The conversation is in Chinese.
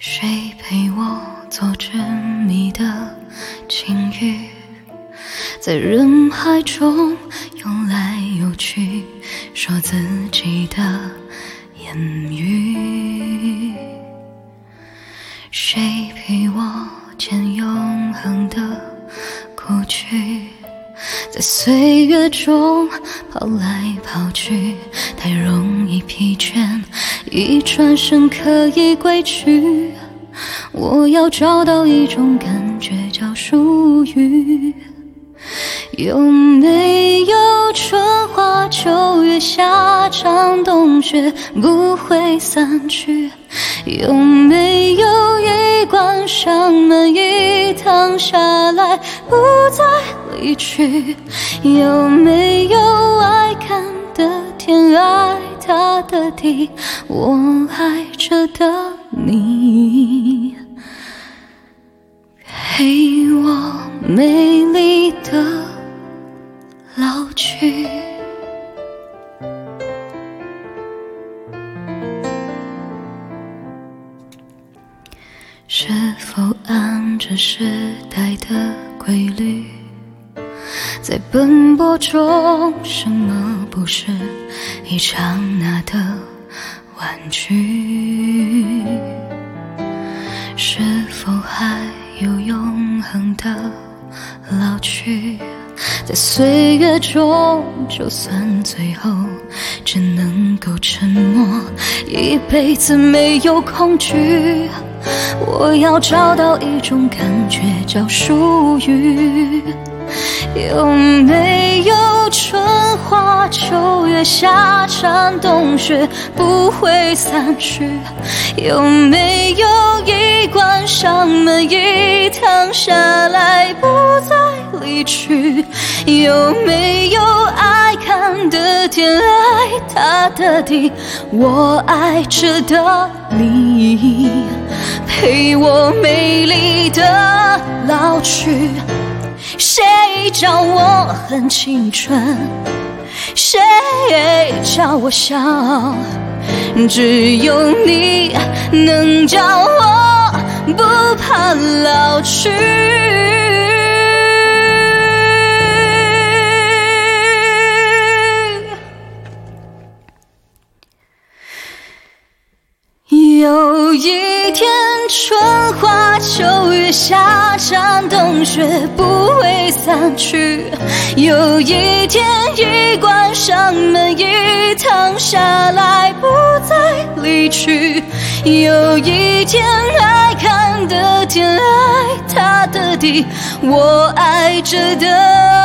谁陪我做执迷的情侣，在人海中游来游去，说自己的言语。谁陪我见永恒的故去，在岁月中跑来跑去，太容易疲倦，一转身可以归去。我要找到一种感觉叫属于，有没有春花秋月夏长冬雪不会散去，有没有一关上门一趟下来不再离去，有没有爱看的天爱它的地，我爱着的你，陪我美丽的老去。是否按着时代的规律，在奔波中什么不是一刹那的婉拒，是否还有永恒的老去，在岁月中就算最后只能够沉默，一辈子没有恐惧，我要找到一种感觉叫属于，有没有春花秋月夏长冬雪不会散去，有没有一关上门一趟下来不再离去，有没有爱看的天爱它的地，我爱着的你，陪我美丽的老去。谁叫我很青春，谁叫我笑，只有你能叫我不怕老去。有一天春花秋月夏长冬雪不会散去，有一天一关上门一趟下来不再离去，有一天爱看的天爱它的地，我爱着的